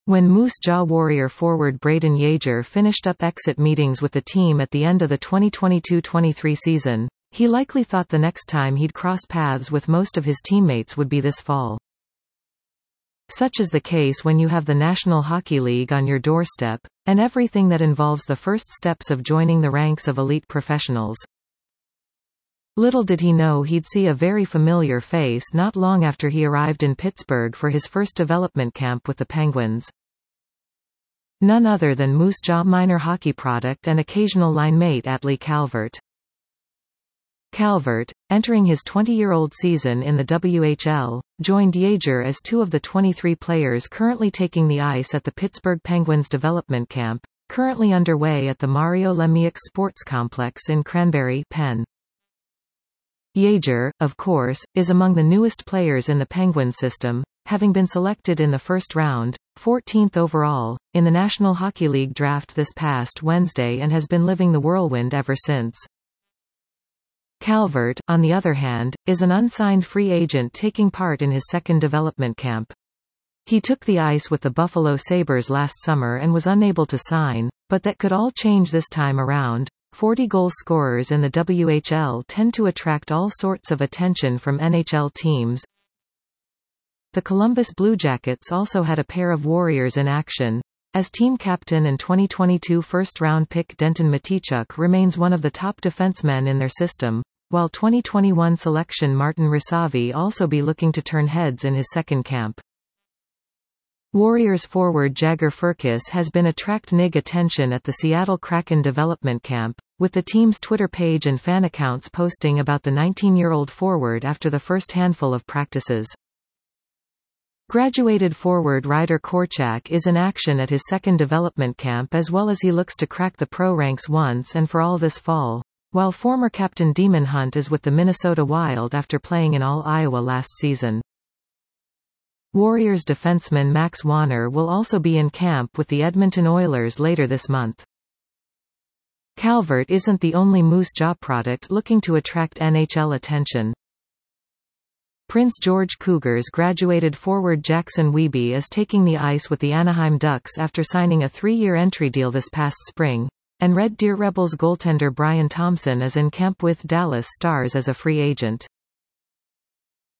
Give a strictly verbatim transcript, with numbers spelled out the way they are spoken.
When Moose Jaw Warrior forward Braden Yeager finished up exit meetings with the team at the end of the twenty twenty-two twenty-three season, he likely thought the next time he'd cross paths with most of his teammates would be this fall. Such is the case when you have the National Hockey League on your doorstep, and everything that involves the first steps of joining the ranks of elite professionals. Little did he know he'd see a very familiar face not long after he arrived in Pittsburgh for his first development camp with the Penguins. None other than Moose Jaw minor hockey product and occasional line mate Atlee Calvert. Calvert, entering his twenty-year-old season in the W H L, joined Yeager as two of the twenty-three players currently taking the ice at the Pittsburgh Penguins development camp, currently underway at the Mario Lemieux Sports Complex in Cranberry, Penn. Yeager, of course, is among the newest players in the Penguin system, having been selected in the first round, fourteenth overall, in the National Hockey League draft this past Wednesday and has been living the whirlwind ever since. Calvert, on the other hand, is an unsigned free agent taking part in his second development camp. He took the ice with the Buffalo Sabres last summer and was unable to sign, but that could all change this time around. forty-goal scorers in the W H L tend to attract all sorts of attention from N H L teams. The Columbus Blue Jackets also had a pair of Warriors in action, as team captain and twenty twenty-two first-round pick Denton Mateychuk remains one of the top defensemen in their system, while twenty twenty-one selection Martin Rysavy also be looking to turn heads in his second camp. Warriors forward Jagger Firkus has been attract N I G attention at the Seattle Kraken development camp, with the team's Twitter page and fan accounts posting about the nineteen-year-old forward after the first handful of practices. Graduated forward Ryder Korczak is in action at his second development camp as well as he looks to crack the pro ranks once and for all this fall, while former captain Demon Hunt is with the Minnesota Wild after playing in All-Iowa last season. Warriors defenseman Max Wanner will also be in camp with the Edmonton Oilers later this month. Calvert isn't the only Moose Jaw product looking to attract N H L attention. Prince George Cougars graduated forward Jackson Wiebe is taking the ice with the Anaheim Ducks after signing a three-year entry deal this past spring, and Red Deer Rebels goaltender Brian Thompson is in camp with Dallas Stars as a free agent.